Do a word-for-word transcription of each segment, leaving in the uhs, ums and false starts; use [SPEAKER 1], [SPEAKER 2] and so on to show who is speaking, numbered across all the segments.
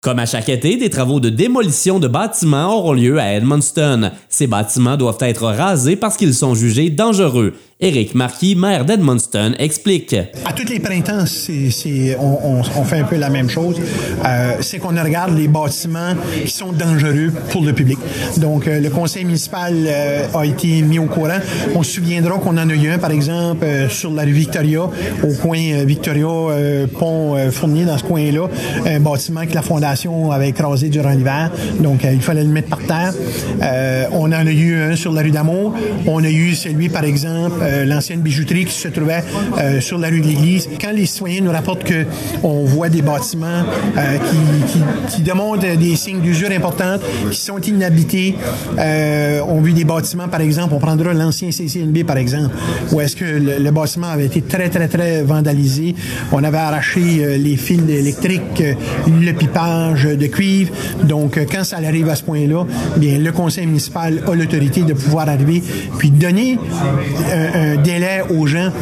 [SPEAKER 1] Comme à chaque été, des travaux de démolition de bâtiments auront lieu à Edmundston. Ces bâtiments doivent être rasés parce qu'ils sont jugés dangereux. Éric Marquis, maire d'Edmundston, explique.
[SPEAKER 2] À tous les printemps, c'est, c'est, on, on, on fait un peu la même chose. Euh, c'est qu'on regarde les bâtiments qui sont dangereux pour le public. Donc, euh, le conseil municipal euh, a été mis au courant. On se souviendra qu'on en a eu un, par exemple, euh, sur la rue Victoria, au coin euh, Victoria, euh, pont euh, Fournier, dans ce coin-là, un bâtiment que la Fondation avait écrasé durant l'hiver. Donc, euh, il fallait le mettre par terre. Euh, on en a eu un sur la rue d'Amour. On a eu celui, par exemple, euh, l'ancienne bijouterie qui se trouvait euh, sur la rue de l'Église. Quand les citoyens nous rapportent qu'on voit des bâtiments euh, qui, qui, qui démontrent des signes d'usure importante, qui sont inhabités, euh, on a vu des bâtiments, par exemple, on prendra l'ancien C C N B, par exemple, où est-ce que le, le bâtiment avait été très, très, très vandalisé. On avait arraché euh, les fils électriques, euh, le pipage de cuivre. Donc, euh, quand ça arrive à ce point-là, bien, le conseil municipal a l'autorité de pouvoir arriver puis donner euh, un délai aux gens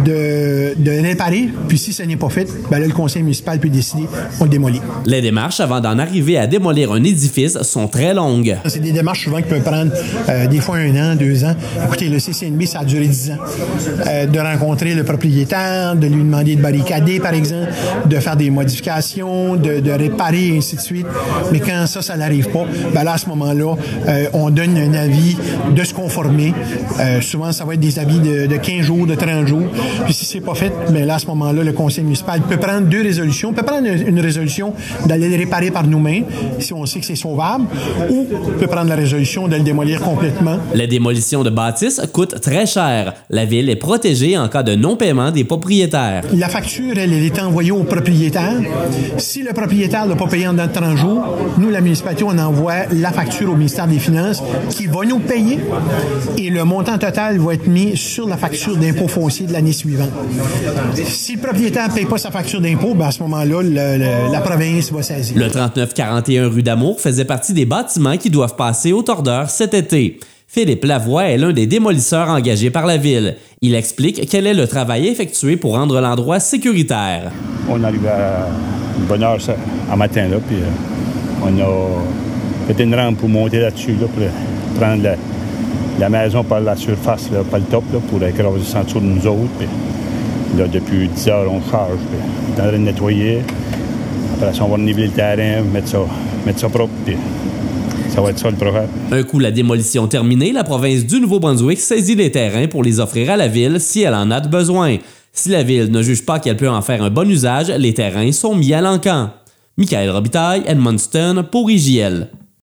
[SPEAKER 2] de, de réparer, puis si ce n'est pas fait, ben là, le conseil municipal peut décider, on le démolit.
[SPEAKER 1] Les démarches avant d'en arriver à démolir un édifice sont très longues.
[SPEAKER 2] C'est des démarches souvent qui peuvent prendre euh, des fois un an, deux ans. Écoutez, le C C N B, ça a duré dix ans. Euh, de rencontrer le propriétaire, de lui demander de barricader, par exemple, de faire des modifications, de, de réparer, et ainsi de suite. Mais quand ça, ça n'arrive pas, ben là, à ce moment-là, euh, on donne un avis de se conformer. Euh, souvent, ça va être des avis de, de quinze jours, de trente jours. Puis si c'est pas fait, bien là, à ce moment-là, le conseil municipal peut prendre deux résolutions. peut prendre une, une résolution d'aller le réparer par nous-mêmes, si on sait que c'est sauvable, ou peut prendre la résolution de le démolir complètement.
[SPEAKER 1] La démolition de bâtisses coûte très cher. La ville est protégée en cas de non-paiement des propriétaires.
[SPEAKER 2] La facture, elle, elle est envoyée au propriétaire. Si le propriétaire n'a pas payé en dans trente jours, nous, la municipalité, on envoie la facture au ministère des Finances qui va nous payer et le montant total va être mis sur la facture d'impôt foncier de l'année suivante. Si le propriétaire ne paye pas sa facture d'impôt, ben à ce moment-là, le, le, la province va saisir.
[SPEAKER 1] Le trente-neuf quarante et un rue d'Amour faisait partie des bâtiments qui doivent passer au tordeur cet été. Philippe Lavoie est l'un des démolisseurs engagés par la ville. Il explique quel est le travail effectué pour rendre l'endroit sécuritaire.
[SPEAKER 3] On arrive à une bonne heure ça, en matin, là, puis euh, on a fait une rampe pour monter là-dessus, là, pour prendre la, la maison par la surface, là, par le top, là, pour écraser ça en dessous de nous autres. Puis, là, depuis dix heures, on charge, puis on est en train de nettoyer. Après ça, on va niveler le terrain, mettre ça, mettre ça propre, puis ça va être ça le programme.
[SPEAKER 1] Un coup la démolition terminée, la province du Nouveau-Brunswick saisit les terrains pour les offrir à la ville si elle en a besoin. Si la ville ne juge pas qu'elle peut en faire un bon usage, les terrains sont mis à l'encan. Michael Robitaille, Edmundston, pour I J L.